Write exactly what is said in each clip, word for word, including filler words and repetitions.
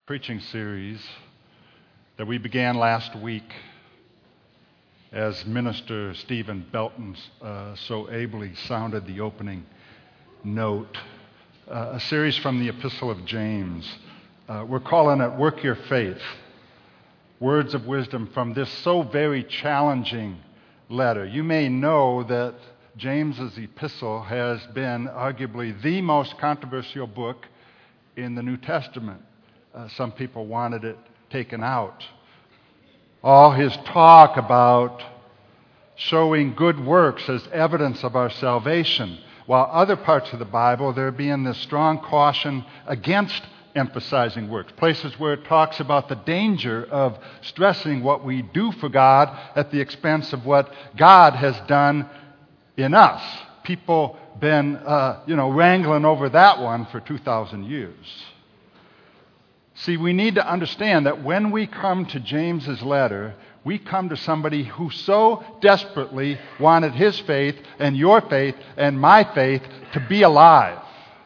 preaching series that we began last week as Minister Stephen Belton uh, so ably sounded the opening note. Uh, a series from the Epistle of James. Uh, we're calling it Work Your Faith. Words of wisdom from this so very challenging letter. You may know that James's epistle has been arguably the most controversial book in the New Testament. Uh, some people wanted it taken out. All his talk about showing good works as evidence of our salvation, while other parts of the Bible, there being this strong caution against emphasizing works. Places where it talks about the danger of stressing what we do for God at the expense of what God has done in us. People been, uh, you know, wrangling over that one for two thousand years. See, we need to understand that when we come to James's letter, we come to somebody who so desperately wanted his faith and your faith and my faith to be alive.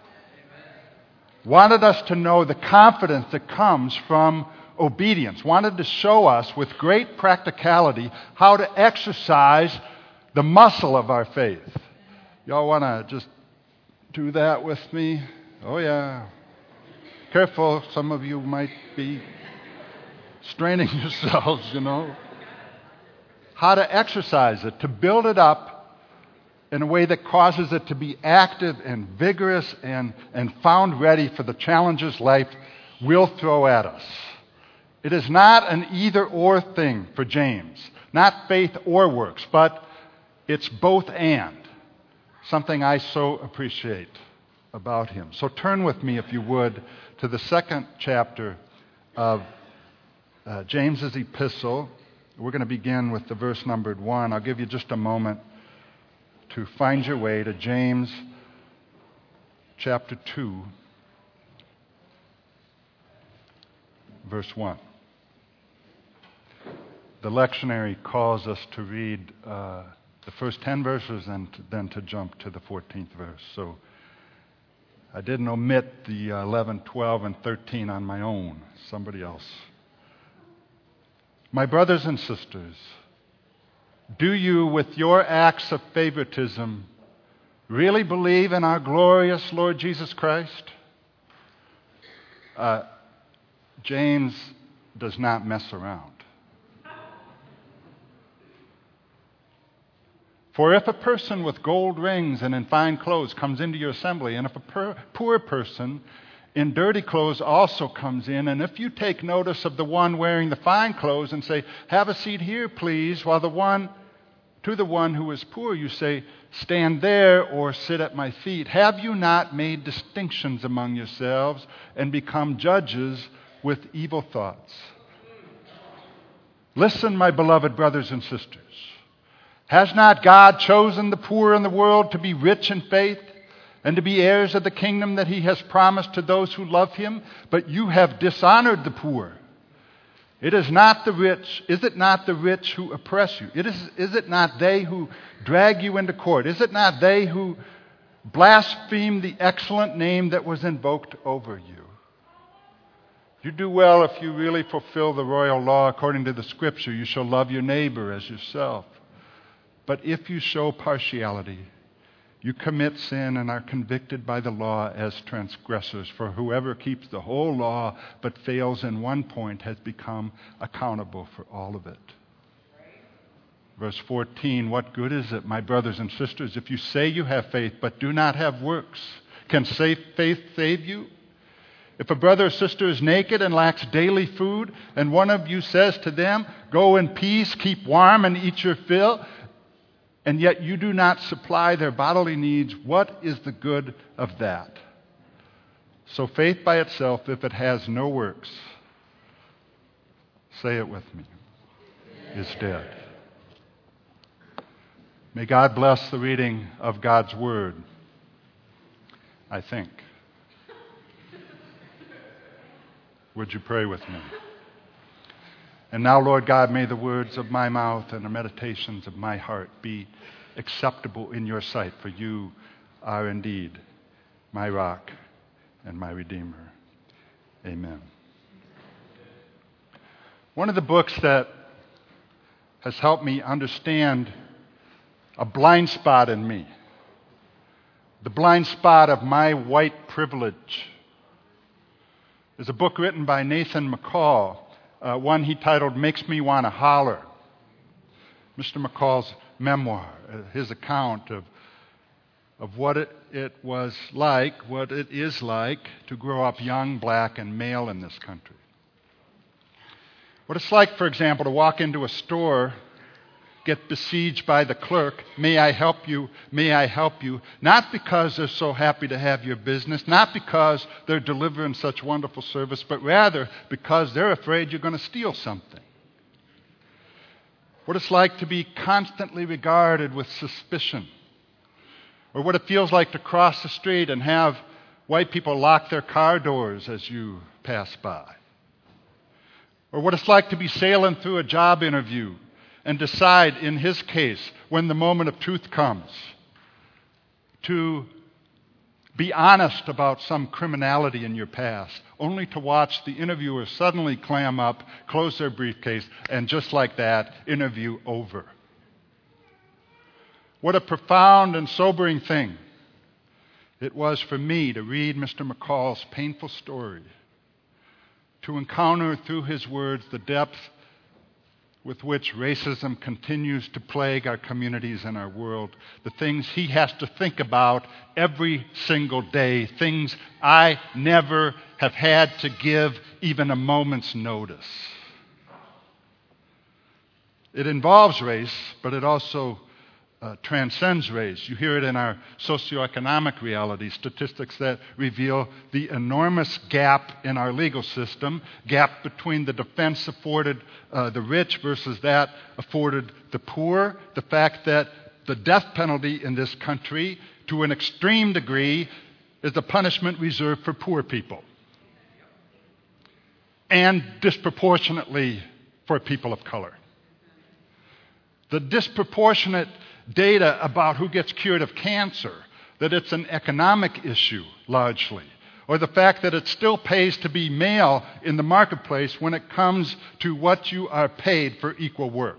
Wanted us to know the confidence that comes from obedience. Wanted to show us with great practicality how to exercise the muscle of our faith. Y'all want to just do that with me? Oh, yeah. Careful, some of you might be straining yourselves, you know. How to exercise it, to build it up in a way that causes it to be active and vigorous and, and found ready for the challenges life will throw at us. It is not an either-or thing for James, not faith or works, but it's both and, something I so appreciate about him. So turn with me, if you would, to the second chapter of uh, James's epistle. We're going to begin with the verse numbered one. I'll give you just a moment to find your way to James chapter two, verse one. The lectionary calls us to read uh, the first ten verses and to, then to jump to the fourteenth verse. So I didn't omit the eleven, twelve, and thirteen on my own. Somebody else. My brothers and sisters, do you, with your acts of favoritism, really believe in our glorious Lord Jesus Christ? Uh, James does not mess around. For if a person with gold rings and in fine clothes comes into your assembly, and if a per- poor person in dirty clothes also comes in, and if you take notice of the one wearing the fine clothes and say, "Have a seat here, please," while the one to the one who is poor you say, "Stand there or sit at my feet," have you not made distinctions among yourselves and become judges with evil thoughts? Listen, my beloved brothers and sisters. Has not God chosen the poor in the world to be rich in faith and to be heirs of the kingdom that he has promised to those who love him? But you have dishonored the poor. It is not the rich, is it not the rich who oppress you? It is, is it not they who drag you into court? Is it not they who blaspheme the excellent name that was invoked over you? You do well if you really fulfill the royal law according to the scripture. You shall love your neighbor as yourself. But if you show partiality, you commit sin and are convicted by the law as transgressors. For whoever keeps the whole law but fails in one point has become accountable for all of it. Verse fourteen, what good is it, my brothers and sisters, if you say you have faith but do not have works? Can faith save you? If a brother or sister is naked and lacks daily food, and one of you says to them, "Go in peace, keep warm, and eat your fill," and yet you do not supply their bodily needs, what is the good of that? So faith by itself, if it has no works, say it with me, is dead. May God bless the reading of God's word, I think. Would you pray with me? And now, Lord God, may the words of my mouth and the meditations of my heart be acceptable in your sight, for you are indeed my rock and my Redeemer. Amen. One of the books that has helped me understand a blind spot in me, the blind spot of my white privilege, is a book written by Nathan McCall, uh, one he titled Makes Me Want to Holler. Mister McCall's memoir, uh, his account of, of what it, it was like, what it is like to grow up young, black, and male in this country. What it's like, for example, to walk into a store, get besieged by the clerk, may I help you, may I help you, not because they're so happy to have your business, not because they're delivering such wonderful service, but rather because they're afraid you're going to steal something. What it's like to be constantly regarded with suspicion, or what it feels like to cross the street and have white people lock their car doors as you pass by, or what it's like to be sailing through a job interview and decide, in his case, when the moment of truth comes, to be honest about some criminality in your past, only to watch the interviewer suddenly clam up, close their briefcase, and just like that, interview over. What a profound and sobering thing it was for me to read Mister McCall's painful story, to encounter through his words the depth with which racism continues to plague our communities and our world, the things he has to think about every single day, things I never have had to give even a moment's notice. It involves race, but it also uh, transcends race. You hear it in our socioeconomic reality, statistics that reveal the enormous gap in our legal system, gap between the defense afforded uh, the rich versus that afforded the poor, the fact that the death penalty in this country, to an extreme degree, is a punishment reserved for poor people, and disproportionately for people of color. The disproportionate data about who gets cured of cancer, that it's an economic issue largely, or the fact that it still pays to be male in the marketplace when it comes to what you are paid for equal work.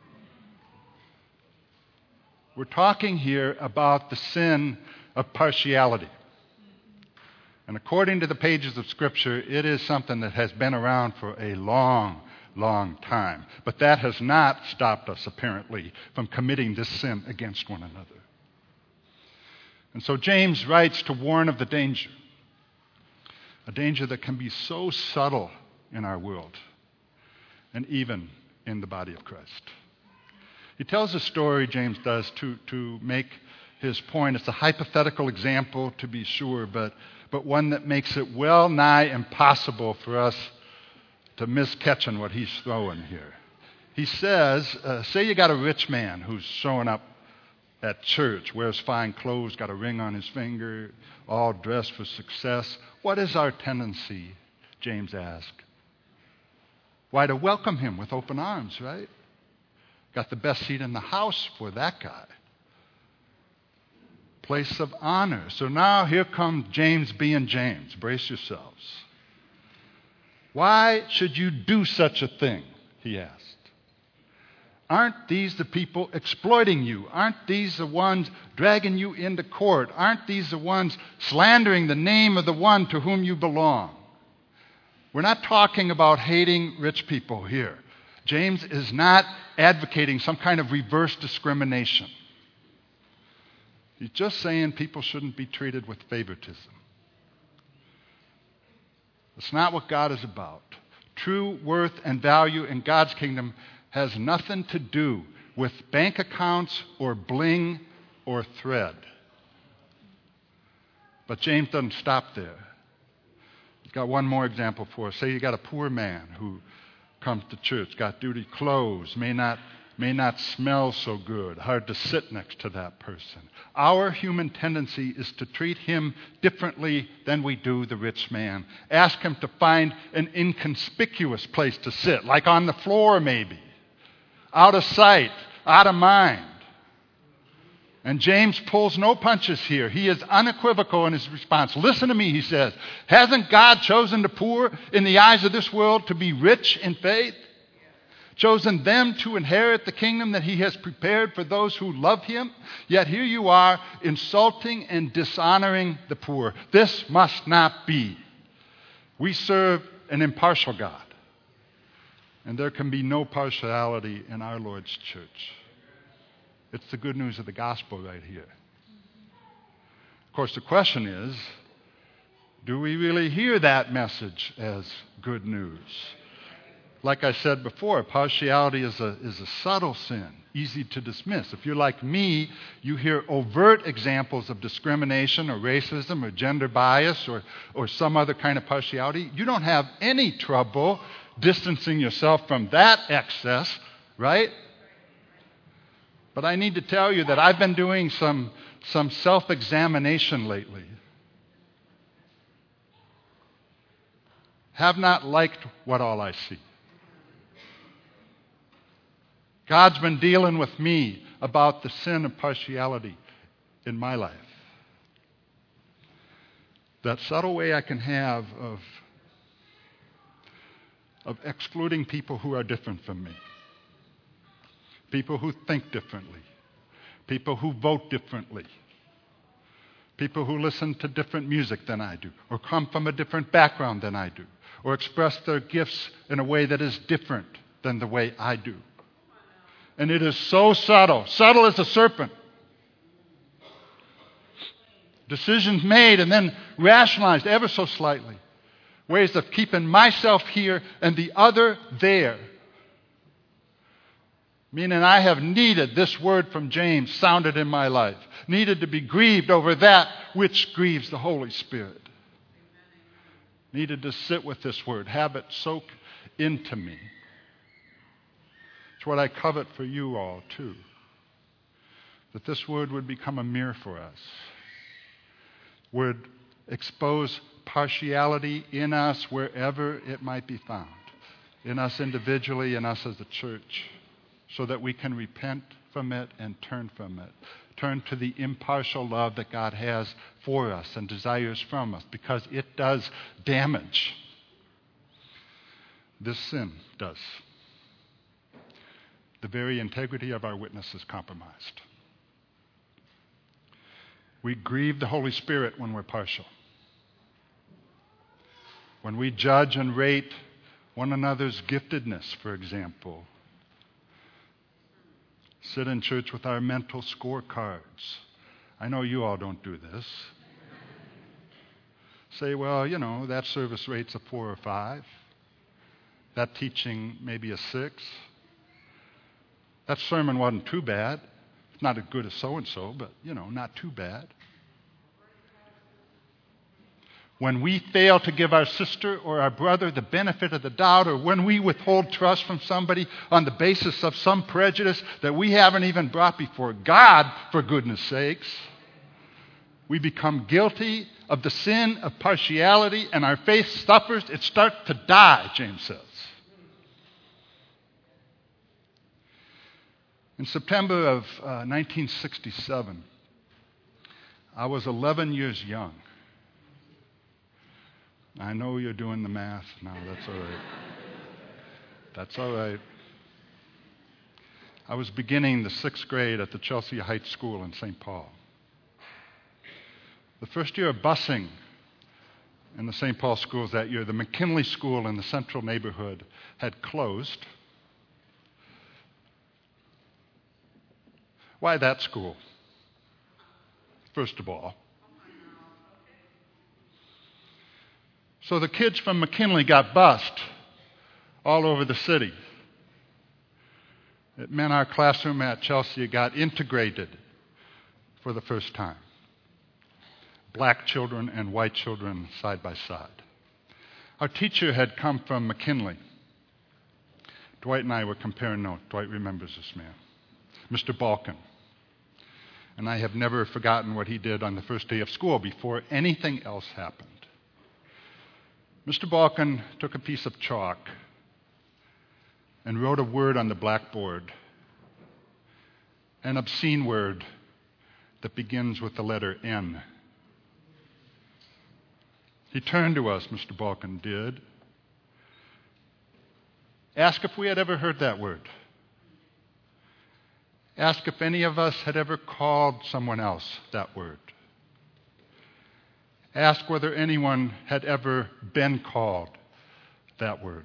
We're talking here about the sin of partiality. And according to the pages of Scripture, it is something that has been around for a long long time. But that has not stopped us, apparently, from committing this sin against one another. And so James writes to warn of the danger, a danger that can be so subtle in our world and even in the body of Christ. He tells a story, James does, to, to make his point. It's a hypothetical example, to be sure, but, but one that makes it well nigh impossible for us to miss catching what he's throwing here. He says, uh, say you got a rich man who's showing up at church, wears fine clothes, got a ring on his finger, all dressed for success. What is our tendency, James asked? Why, to welcome him with open arms, right? Got the best seat in the house for that guy. Place of honor. So now here comes James being James. Brace yourselves. Why should you do such a thing? He asked. Aren't these the people exploiting you? Aren't these the ones dragging you into court? Aren't these the ones slandering the name of the one to whom you belong? We're not talking about hating rich people here. James is not advocating some kind of reverse discrimination. He's just saying people shouldn't be treated with favoritism. It's not what God is about. True worth and value in God's kingdom has nothing to do with bank accounts or bling or thread. But James doesn't stop there. He's got one more example for us. Say you got a poor man who comes to church, got dirty clothes, may not may not smell so good, hard to sit next to that person. Our human tendency is to treat him differently than we do the rich man. Ask him to find an inconspicuous place to sit, like on the floor maybe, out of sight, out of mind. And James pulls no punches here. He is unequivocal in his response. Listen to me, he says. Hasn't God chosen the poor in the eyes of this world to be rich in faith? chosen them to inherit the kingdom that he has prepared for those who love him. Yet here you are insulting and dishonoring the poor. This must not be. We serve an impartial God, and there can be no partiality in our Lord's church. It's the good news of the gospel right here. Of course, the question is, do we really hear that message as good news? Like I said before, partiality is a, is a subtle sin, easy to dismiss. If you're like me, you hear overt examples of discrimination or racism or gender bias or, or some other kind of partiality. You don't have any trouble distancing yourself from that excess, right? But I need to tell you that I've been doing some, some self-examination lately. Have not liked what all I see. God's been dealing with me about the sin of partiality in my life. That subtle way I can have of, of excluding people who are different from me. People who think differently. People who vote differently. People who listen to different music than I do, or come from a different background than I do, or express their gifts in a way that is different than the way I do. And it is so subtle, subtle as a serpent. Decisions made and then rationalized ever so slightly. Ways of keeping myself here and the other there. Meaning I have needed this word from James sounded in my life. Needed to be grieved over that which grieves the Holy Spirit. Needed to sit with this word, have it soak into me. It's what I covet for you all too. That this word would become a mirror for us. Would expose partiality in us wherever it might be found. In us individually, in us as a church. So that we can repent from it and turn from it. Turn to the impartial love that God has for us and desires from us, because it does damage. This sin does. The very integrity of our witness is compromised. We grieve the Holy Spirit when we're partial. When we judge and rate one another's giftedness, for example. Sit in church with our mental scorecards. I know you all don't do this. Say, well, you know, that service rate's a four or five. That teaching maybe a six. That sermon wasn't too bad. It's not as good as so-and-so, but, you know, not too bad. When we fail to give our sister or our brother the benefit of the doubt, or when we withhold trust from somebody on the basis of some prejudice that we haven't even brought before God, for goodness sakes, we become guilty of the sin of partiality, and our faith suffers. It starts to die, James says. In September of uh, nineteen sixty-seven, I was eleven years young. I know you're doing the math. No, that's all right. That's all right. I was beginning the sixth grade at the Chelsea Heights School in Saint Paul. The first year of busing in the Saint Paul schools that year, the McKinley School in the central neighborhood had closed. Why that school? First of all. So the kids from McKinley got bused all over the city. It meant our classroom at Chelsea got integrated for the first time. Black children and white children side by side. Our teacher had come from McKinley. Dwight and I were comparing notes. Dwight remembers this man. Mister Balkin. And I have never forgotten what he did on the first day of school before anything else happened. Mister Balkin took a piece of chalk and wrote a word on the blackboard, an obscene word that begins with the letter N. He turned to us, Mister Balkin did, Ask if we had ever heard that word. Ask if any of us had ever called someone else that word. Ask whether anyone had ever been called that word.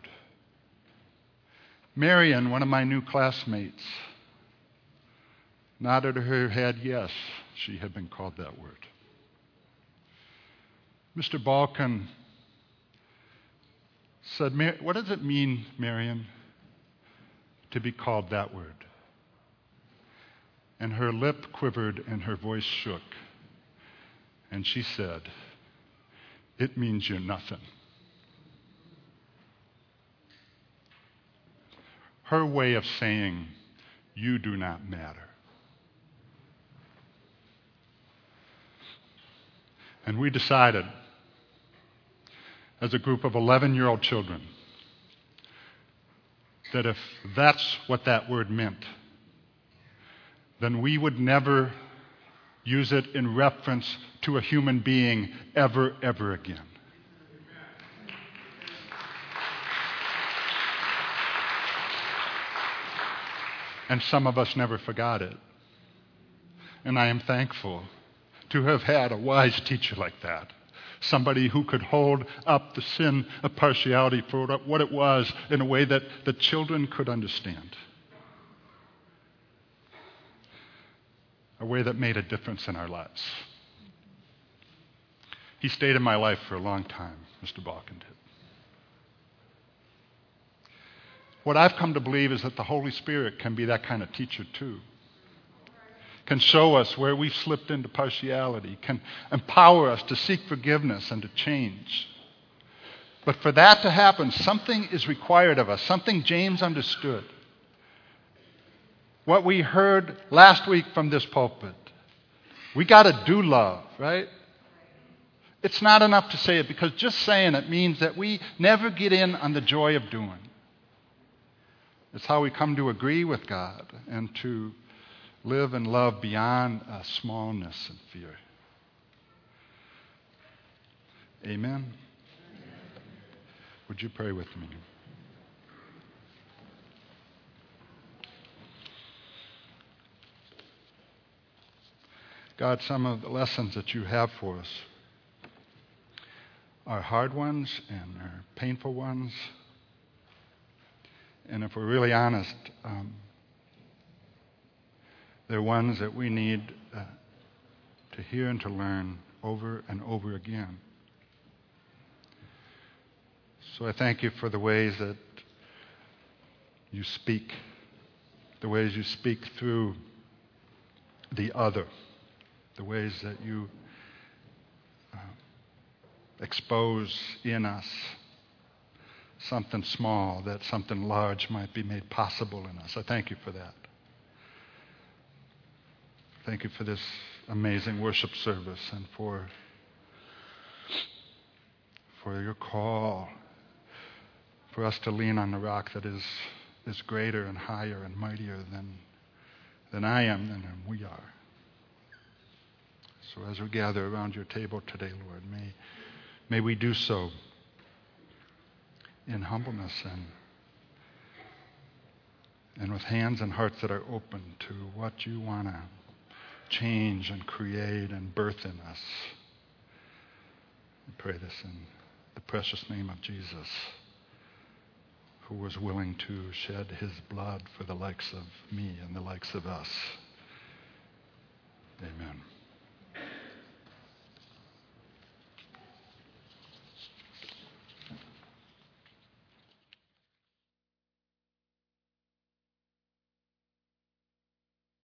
Marion, one of my new classmates, nodded her head yes, she had been called that word. Mister Balkan said, what does it mean, Marion, to be called that word? And her lip quivered and her voice shook. And she said, it means you're nothing. Her way of saying, you do not matter. And we decided, as a group of eleven-year-old children, that if that's what that word meant, then we would never use it in reference to a human being ever, ever again. And some of us never forgot it. And I am thankful to have had a wise teacher like that. Somebody who could hold up the sin of partiality for what it was in a way that the children could understand. A way that made a difference in our lives. He stayed in my life for a long time, Mister Balkan did. What I've come to believe is that the Holy Spirit can be that kind of teacher too. Can show us where we've slipped into partiality, can empower us to seek forgiveness and to change. But for that to happen, something is required of us, something James understood. What we heard last week from this pulpit. We got to do love, right? It's not enough to say it, because just saying it means that we never get in on the joy of doing. It's how we come to agree with God and to live and love beyond uh, smallness and fear. Amen? Amen. Would you pray with me? God, some of the lessons that you have for us are hard ones and are painful ones. And if we're really honest, um, they're ones that we need uh, to hear and to learn over and over again. So I thank you for the ways that you speak, the ways you speak through the other, the ways that you uh, expose in us something small, that something large might be made possible in us. I thank you for that. Thank you for this amazing worship service and for, for your call for us to lean on the rock that is, is greater and higher and mightier than, than I am and than we are. So as we gather around your table today, Lord, may, may we do so in humbleness and, and with hands and hearts that are open to what you want to change and create and birth in us. We pray this in the precious name of Jesus, who was willing to shed his blood for the likes of me and the likes of us. Amen.